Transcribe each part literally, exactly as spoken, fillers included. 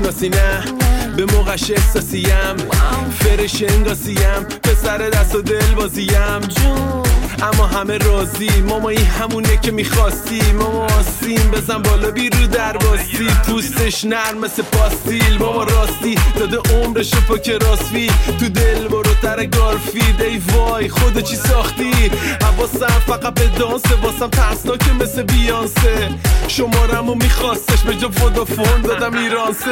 میشناسی نه به موقعش احساسیم فرش انگاسیم پسر دست و دل بازیم جون اما همه راضی ماما این همونه که میخواستی ماما آسیم بزن بالا بی رو در باستی پوستش نرم مثل پاستیل ماما راستی داده عمرشو پاک راسفی تو دل برو تر گارفید ای وای خودو چی ساختی حواسم فقط به دانسه واسم ترسناکه مثل بیانسه شمارمو میخواستش به جا ودافون دادم ایرانست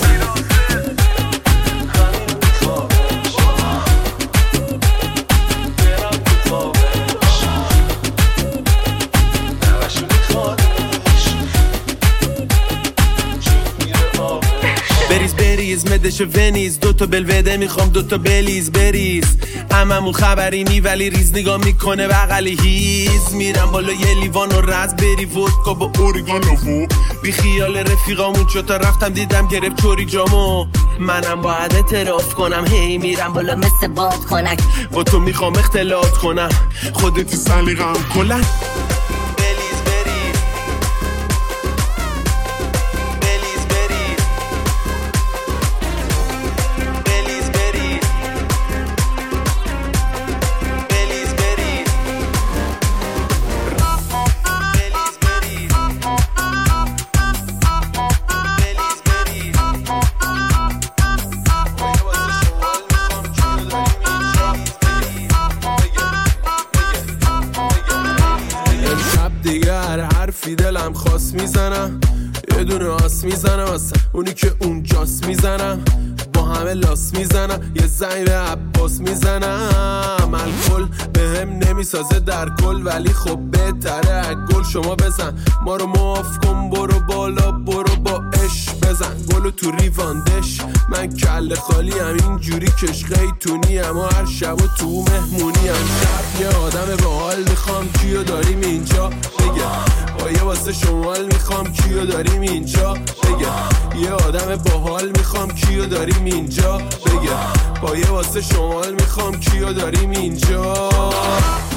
بریز بریز مدش ونیز دوتا بلوده میخوام دوتا بلیز بریز هممون خبری نی ولی ریز نگاه میکنه بغلی هیز میرم بالا یه لیوان و رز بری ودکا با اورگانو بی خیال رفیقامون چوتا رفتم دیدم گرفت چوری جامو منم باید اعتراف کنم هی میرم بالا مثل باد کنک با تو میخوام اختلاط کنم خودتی سلیقم کلن حرفی دلم خواست میزنم یه دونه آس میزنم واسه اونی که اونجاست میزنم با همه لاس میزنم یه زنگ به عباس میزنم الکل به هم نمیسازه در کل ولی خب بهتره گل شما بزن ما رو معاف کن برو بالا برو با اش بزن گلو تو ریواندش من کل خالی هم اینجوری کشقی تونی اما هر شب و تو مهمونی هم شب یه آدم با حال میخوام کیو داریم اینجا بگه با یه واسه شمال میخوام کیو داریم اینجا بگه یه آدم با حال میخوام کیو داریم اینجا بگه با یه واسه شمال میخوام کیو داریم اینجا